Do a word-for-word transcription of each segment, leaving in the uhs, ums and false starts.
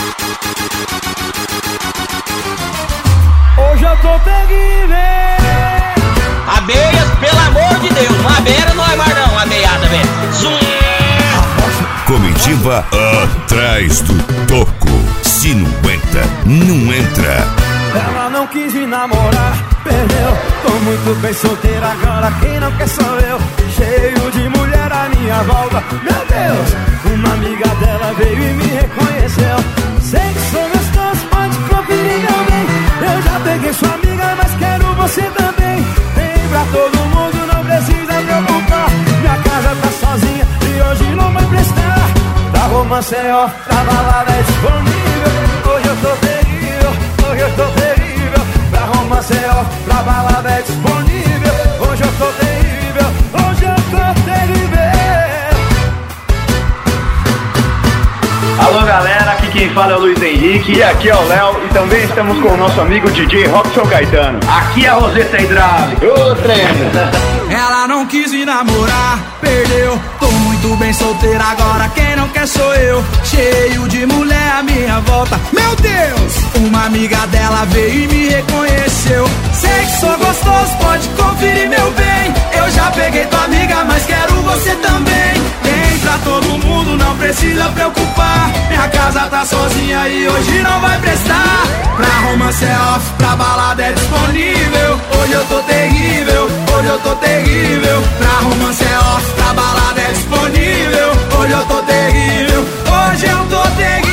Hoje eu tô terrível. Abelhas, pelo amor de Deus, uma abelha não é mais não, abelhada, velho. Comitiva atrás do toco. Se não entra, não entra. Ela não quis me namorar, perdeu. Tô muito bem solteira agora, quem não quer sou eu. Cheio de mulher à minha volta. Meu Deus, uma amiga dela veio e me reconheceu. Sei que sou gostoso, pode conferir meu bem. Eu já peguei sua amiga, mas quero você também. Vem pra todo mundo, não precisa preocupar. Minha casa tá sozinha e hoje não vai prestar. Pra romance é ó, pra balada é disponível. Hoje eu tô terrível, hoje eu tô terrível. Pra romance é ó, pra balada é disponível. Hoje eu tô terrível, hoje eu tô terrível. Alô galera, aqui quem fala é o Luiz Henrique. E aqui é o Léo. E também estamos com o nosso amigo D J Robson Caetano. Aqui é a Roseta Hidráulica. Ô treino. Ela não quis me namorar, perdeu. Tô muito bem solteira agora, quem não quer sou eu. Cheio de mulher à minha volta. Meu Deus, uma amiga dela veio e me reconheceu. Sei que sou gostoso, pode conferir meu bem. Eu já peguei tua amiga, mas quero você também. Vem pra todo mundo, não precisa preocupar. Minha casa tá sozinha e hoje não vai prestar. Pra romance é off, pra balada é disponível. Hoje eu tô terrível, hoje eu tô terrível. Pra romance é off, pra balada é disponível. Hoje eu tô terrível, hoje eu tô terrível.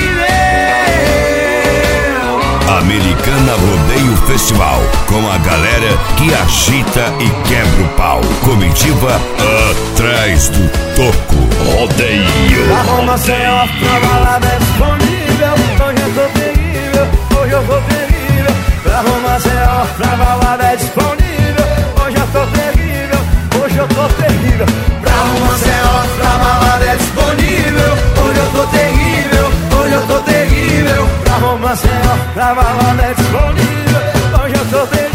Americana Rodeio Festival, com a galera que agita e quebra o pau. Comitiva atrás do toco. Rodeio. Pra romance é off, pra balada é disponível. Hoje eu tô terrível, hoje eu tô terrível. Pra romance é off, pra balada é disponível. Hoje eu tô terrível, hoje eu tô terrível. Pra romance é off, pra balada é disponível. Hoje eu tô terrível, hoje eu tô terrível. Pra romance é off, pra balada é disponível. Hoje eu tô terrível.